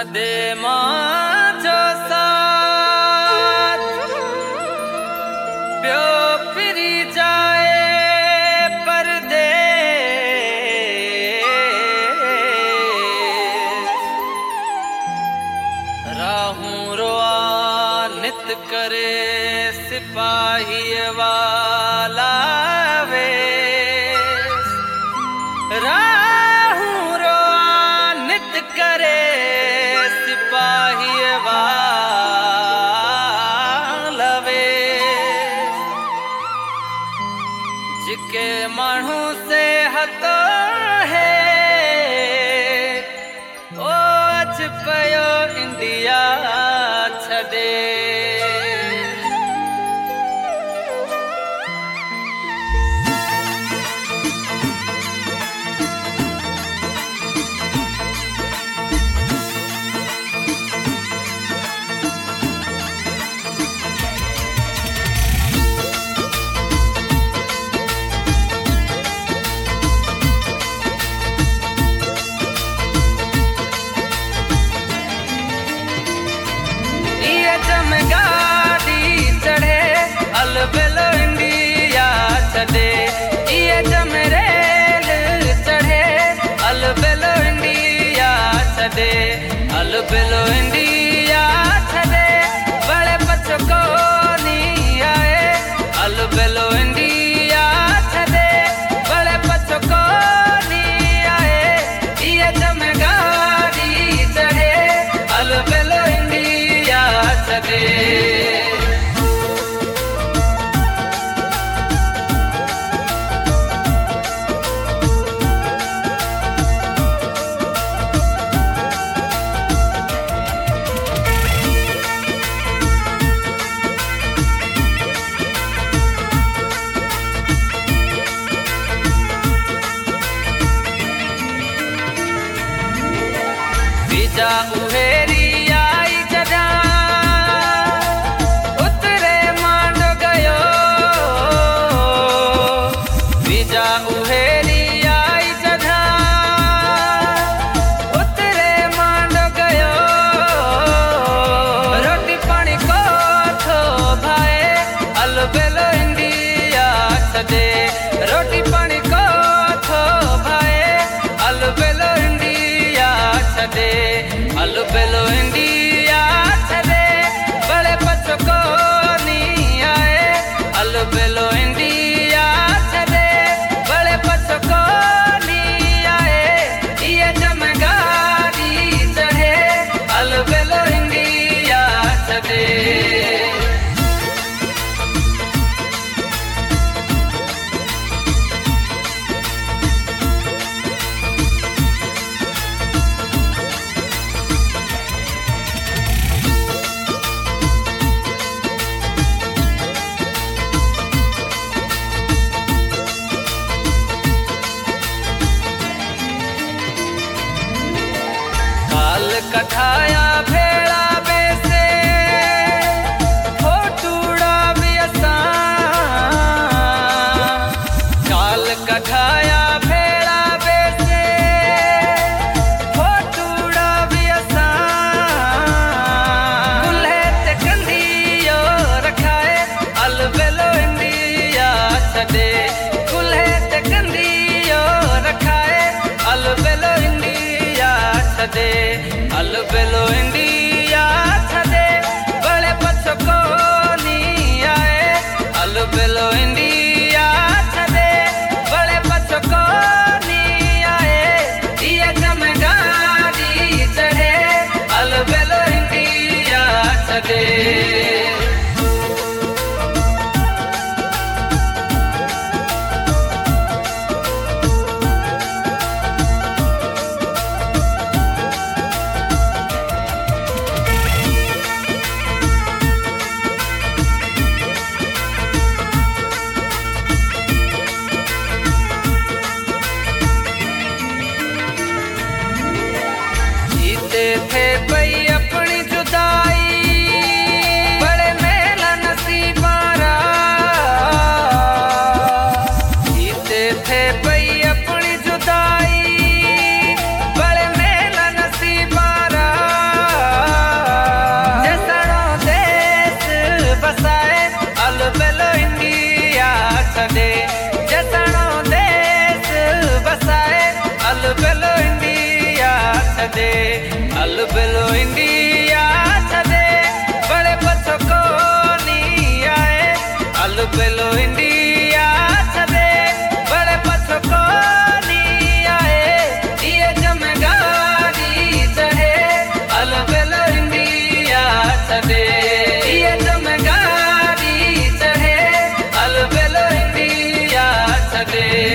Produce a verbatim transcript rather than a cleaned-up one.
छदे मां जो साथ प्यो फिरी जाए परदेस राहूं रोआ नित करे सिपाही वाला वेस राहूं रोआ नित करे सिपाही वाला वेस जिके माण्हू से हतो है ओ अच पयो इंडिया छदे गाड़ी चढ़े अलबेलो इंडिया छदे ये जम रेल चढ़े अलबेलो इंडिया छदे अलबेलो इंडिया छदे बड़े पछको नहीं आए अलबेलो इंडिया छदे बड़े पछको नहीं आए ये जम गाड़ी चढ़े अलबेलो इंडिया छदे बीजा उहेरी आई जदा उतरे मांडो गयो बीजा उहेरी आई जदा उतरे मांडो गयो रोटी पानी को थो भाए अलबेलो इंडिया छदे रोटी पानी को थो भाए अलबेलो इंडिया छदे अलबेलो इंडिया छदे बड़े पछको नहीं आए अलबेलो इंडिया छदे बड़े पछको नहीं आए ये जम गाड़ी चढ़े अलबेलो इंडिया छदे छदे अलबेलो इंडिया छदे बड़े पछो कोनी आए अलबेलो इंडिया छदे बड़े पछो कोनी आए ये जमगारी चढ़े अलबेलो इंडिया छदे ये जमगारी चढ़े अलबेलो इंडिया छदे।